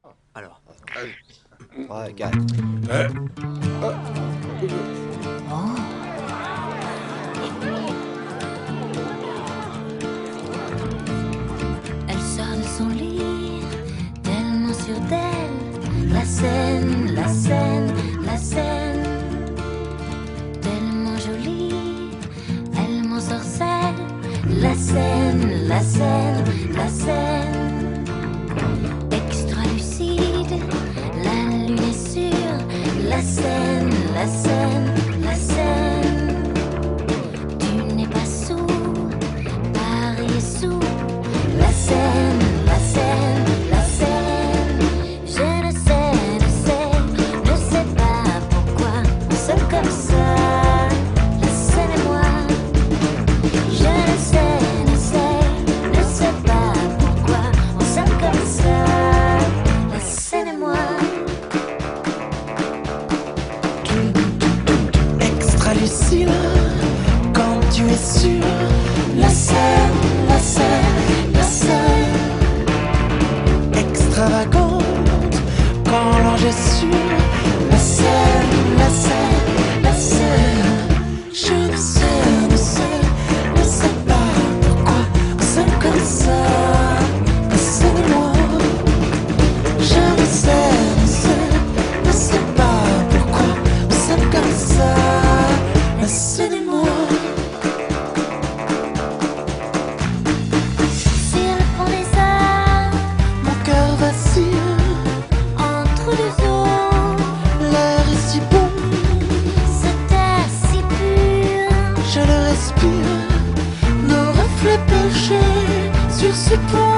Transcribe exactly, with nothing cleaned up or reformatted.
Alors. trois, quatre. Elle sort de son lit, tellement sûre d'elle. La scène, la scène, la scène, tellement jolie, elle m'ensorcelle. La scène, la scène, la scène, extra lucide, la lune est sûre. La scène, la scène, la scène, tu n'es pas sourd, Paris est sourd. La scène, la scène, la scène, je ne sais, ne sais, ne sais pas pourquoi on s'aime comme ça. La scène et moi, je ne sais, ne sais, ne sais pas pourquoi on s'aime comme ça. La scène et moi. Extra lucide, quand tu es sûr. La scène, la scène, la scène, extravagante, quand l'ange est sûr. La scène, la scène, la scène, je ne sais, ne sais, ne sais pas pourquoi on s'aime comme ça. La scène et moi, je ne sais, ne sais, ne sais pas pourquoi on s'aime comme ça. La scène et moi. Sur le pont des arts, Mon cœur vacille, entre deux eaux, l'air est si bon, cet air si pur. je le respire. Nos reflets penchés sur ce pont.